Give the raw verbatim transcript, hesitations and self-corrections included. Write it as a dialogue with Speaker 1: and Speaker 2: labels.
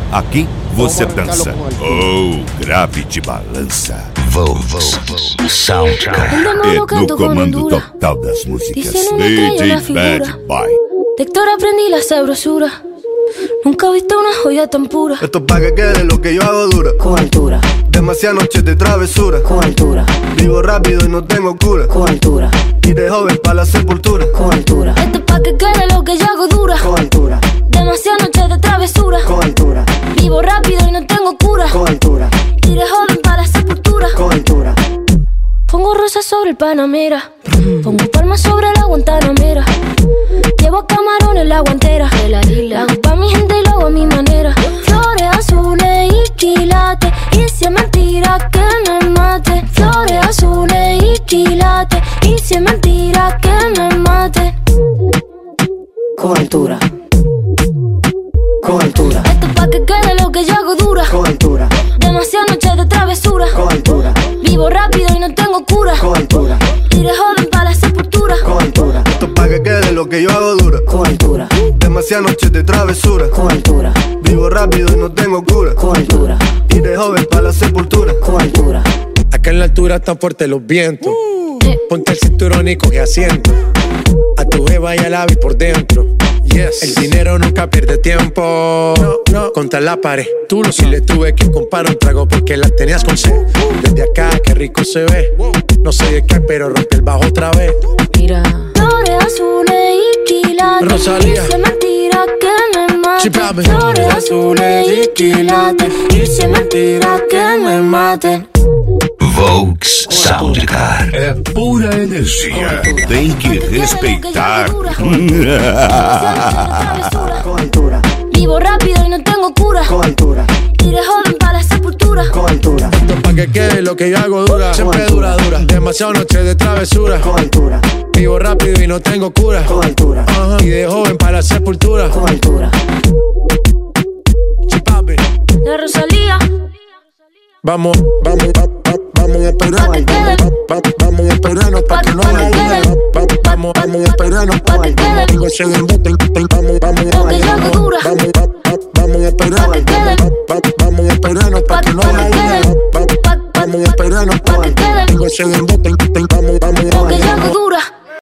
Speaker 1: Aqui você dança. Oh, grave de balança.
Speaker 2: Volks Soundcar.
Speaker 1: É no comando total das músicas. D J Bad Boy.
Speaker 3: De Héctor aprendí la sabrosura. Nunca he visto una joya tan pura.
Speaker 4: Esto es pa' que quede lo que yo hago dura.
Speaker 3: Con altura.
Speaker 4: Demasiadas noches de travesura.
Speaker 3: Con altura.
Speaker 4: Vivo rápido y no tengo cura.
Speaker 3: Con altura.
Speaker 4: Y de joven pa' la sepultura.
Speaker 3: Con altura. Esto es pa' que quede lo que yo hago dura.
Speaker 4: Con altura.
Speaker 3: Demasiadas noches de travesura.
Speaker 4: Con altura.
Speaker 3: Vivo rápido y no tengo cura.
Speaker 4: Con altura.
Speaker 3: Y de joven pa' la sepultura.
Speaker 4: Con altura.
Speaker 3: Pongo rosas sobre el Panamera. Pongo palmas sobre la Guantanamera. Llevo camarones en la guantera. La hago pa' mi gente y lo hago a mi manera. Flores azules y quilates. Y si es mentira que me mate. Flores azules y quilates. Y si es mentira que me mate. Con altura. Con altura. Esto es pa' que quede lo que yo hago dura.
Speaker 4: Con altura.
Speaker 3: Demasiadas noches de travesura.
Speaker 4: Con altura.
Speaker 3: Vivo rápido y no tengo cura.
Speaker 4: Con altura.
Speaker 3: Y de joven pa' la sepultura.
Speaker 4: Con altura. Esto es pa' que quede lo que yo hago dura.
Speaker 3: Con altura.
Speaker 4: Demasiadas noches de travesura.
Speaker 3: Con altura.
Speaker 4: Vivo rápido y no tengo cura.
Speaker 3: Con altura.
Speaker 4: Y de joven pa' la sepultura.
Speaker 3: Con altura.
Speaker 5: Acá en la altura están fuertes los vientos. uh. Ponte el cinturón y coge asiento. A tu jeva y al ave por dentro. Yes. El dinero nunca pierde tiempo. No, no. Contra la pared. Tú lo si le tuve que comprar un trago porque la tenías con sed. Desde acá, qué rico se ve. No sé de qué, pero rompe el bajo otra vez.
Speaker 3: Mira. Flores azules y quilates.
Speaker 5: Rosalía.
Speaker 3: Y si es mentira que me mate.
Speaker 5: Chipame.
Speaker 3: Flores azules y quilates. Y si es mentira que me mate.
Speaker 2: Volks Soundcar.
Speaker 1: É pura energia. Tem que respeitar.
Speaker 4: Con altura.
Speaker 3: Vivo rápido y no tengo cura.
Speaker 4: Con altura.
Speaker 3: Y de joven pa' la sepultura.
Speaker 4: Con altura.
Speaker 5: Esto es pa' que quede lo que yo hago dura. Siempre dura, dura. Demasiadas noches de travesura.
Speaker 4: Con altura.
Speaker 5: Vivo rápido y no tengo cura.
Speaker 4: Con altura.
Speaker 5: Ajá. Y de joven para la sepultura.
Speaker 3: Con altura.
Speaker 5: Chipapi.
Speaker 3: De Rosalía.
Speaker 5: Vamos, vamos, va- va- vamos a esperar.
Speaker 3: Pa' que quede.
Speaker 5: Va- va- Vamos a esperarnos pa' que no
Speaker 3: Pa' que
Speaker 5: haya
Speaker 3: quede.
Speaker 5: duda. Va- Vamos, vamos a esperarnos
Speaker 3: Pa' que quede.
Speaker 5: Digo, se den bote, vamos